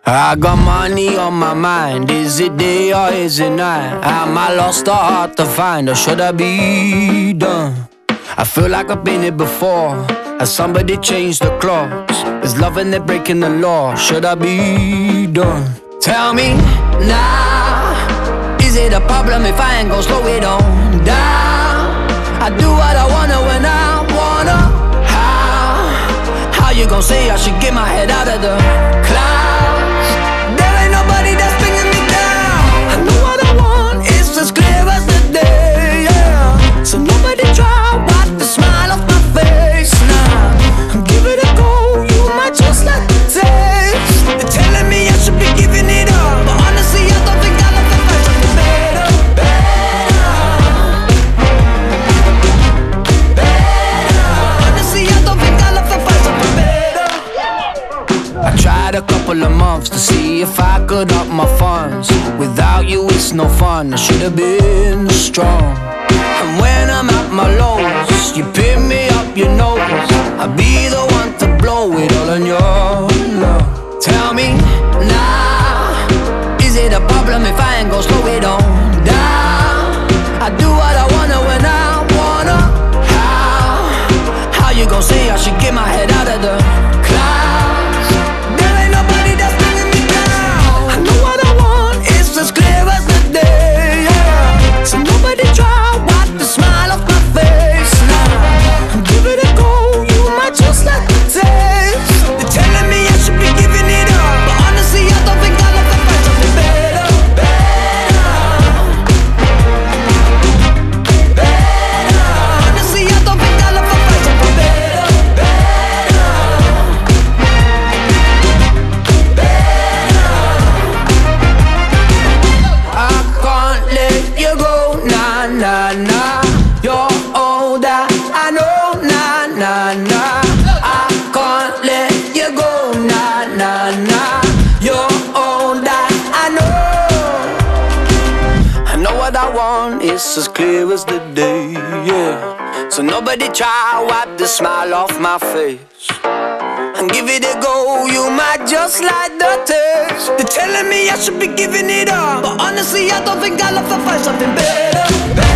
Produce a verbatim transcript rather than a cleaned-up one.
I got money on my mind. Is it day or is it night? Am I lost or hard to find, or should I be done? I feel like I've been here before. Has somebody changed the clocks? Is love and they're breaking the law? Should I be done? Tell me now, is it a problem if I ain't gon' slow it on down? I do what I wanna when I wanna. How? How you gon' say I should get my head out of the clouds? There ain't nobody that's bringing me down. I know what I want, it's as clear as the day, yeah. So nobody try wipe the smile off my face now. Give it a go, you might just like the taste. They're telling me I should be giving it up, but honestly I don't think I'll ever find something better, better, better. Honestly I don't think I'll ever find something better. I tried a couple of months to see if I could up my funds. Without you it's no fun, I should've been strong. And when I'm at my lowest, you pick me up your nose. I'll be the one to blow it all on your love. Tell me now, is it a problem if I ain't gon' slow it on down? I do what I wanna when I wanna. How? How you gon' say I should get my head out of the clouds? There ain't nobody that's bringing me down. I know what I want, it's as clear as the day, yeah. So nobody try wipe the smile off my face now. Give it a go, you might just like the taste. They're telling me I should be giving it up, but honestly I don't think I'll ever find something better, better, better. Honestly I don't think I'll ever find something better, better, better. I can't let you go, nah, nah, nah. You're older, I know, nah, nah, nah. I can't let you go, nah, nah, nah. You're older, I know. I know what I want, it's as clear as the day, yeah. So nobody try wipe the smile off my face. And give it a go, you might just like the taste. They're telling me I should be giving it up, but honestly I don't think I'll ever find something better, better.